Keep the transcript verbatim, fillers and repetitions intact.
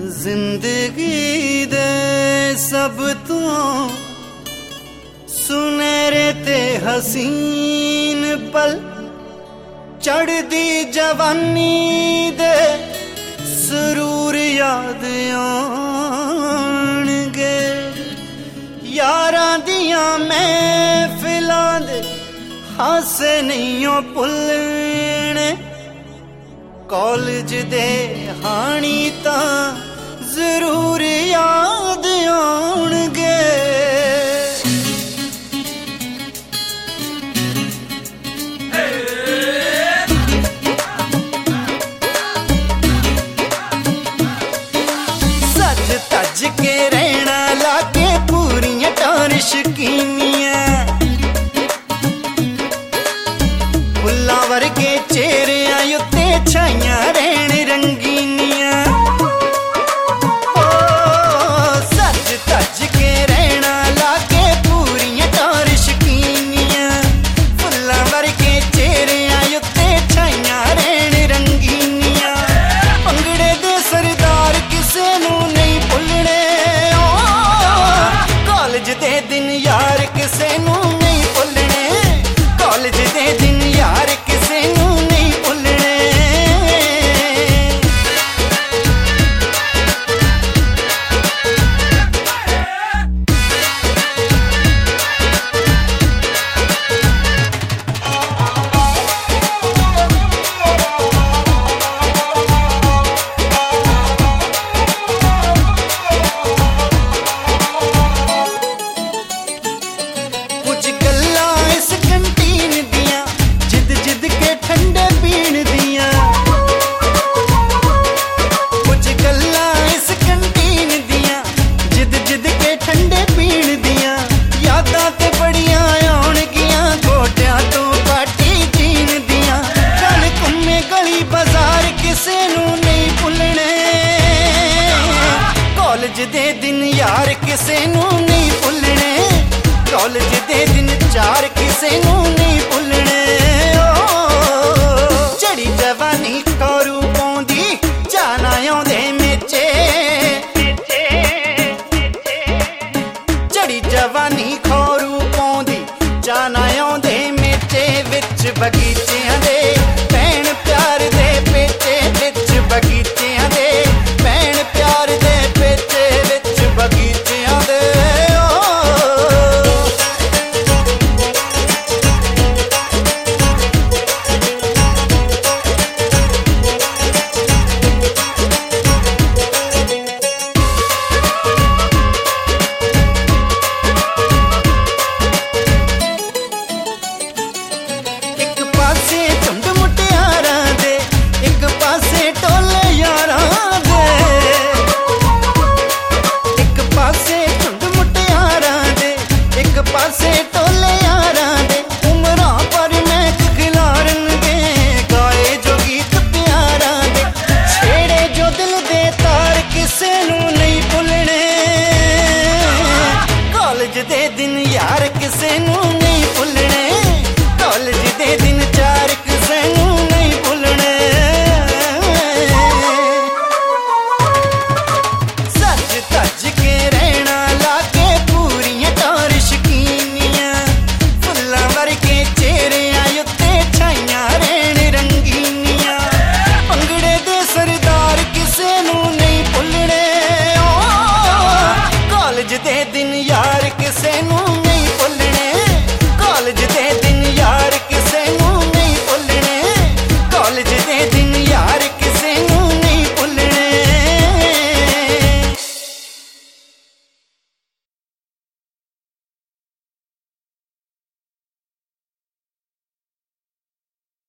जिंदगी दे सब तो सुनहरे ते हसीन पल चढ़ दी जवानी दे सुरूर याद आउणगे। यारां दियां महफिलां दे हासे नहीं भुलने, कॉलेज दे हानी तां जरूर याद आउणगे। सज तज के रहना लागे पूरियां टोर शकीनियां, फुल्लां वर्गे चेहरियां उत्ते छाइयां रहन रंगीनियां। ओ सज तज के रहना लागे पूरियां टोर शकीनियां, फुल्लां वर्गे चेहरियां उत्ते छाइयां रहन रंगीनियां। भंगड़े दे सरदार किसे नू नहीं भुलने, कॉलेज दे दिन यार किसे नू नहीं भुलने, कॉलेज दे दिन यार किसे नू नहीं भुलने। कुछ गल्लां इस कैंटीन दियां जिद जिद के ठंडे पीण दियां, कुछ गल्लां इस कैंटीन दियां जिद जिद के ठंडे पीण दियां। यादां ते बड़ियां आउणगियां गोटियां तो पाटी जीण दियां। गल घुम्मे गली बाजार किसे नू नहीं भुलने, कॉलेज दे दिन यार किसे नू नहीं भुलने, कॉलेज दे दिन चार किसे नू नहीं भुलने। ओ चढ़ी जवानी खौरू पौंदी जाना आउंदे मेचे, चढ़ी जवानी खौरू पौंदी जाना आउंदे मेचे। विच बगीचियां दे भैण प्यार दे पेचे, विच बगीचियां दे भैण प्यार दे पेचे, विच बगीचियां दे। ओ एक पासे झुंड मुटियारां दे, एक पासे टोले यारां दे, एक पासे झुंड मुटियारां दे, एक पासे टोले यारां दे। उमरां पर महक खिलारनगे गाए जो गीत प्यारां दे, छेड़े जो दिल दे तार किसे नू नहीं भुलने, कॉलेज दे दिन यार किसे नू नहीं भुलने, कॉलेज दे दिन चार किसे नू नहीं भुलने। सज तज के रहना लागे पूरियां टोर शकीनियां, फुल्लां वर्गे चेहरियां उत्ते छाइयां रहन रंगीनियां। भंगड़े दे सरदार किसे नू नहीं भुलने, ओ कॉलेज दे दिन यार किसे नू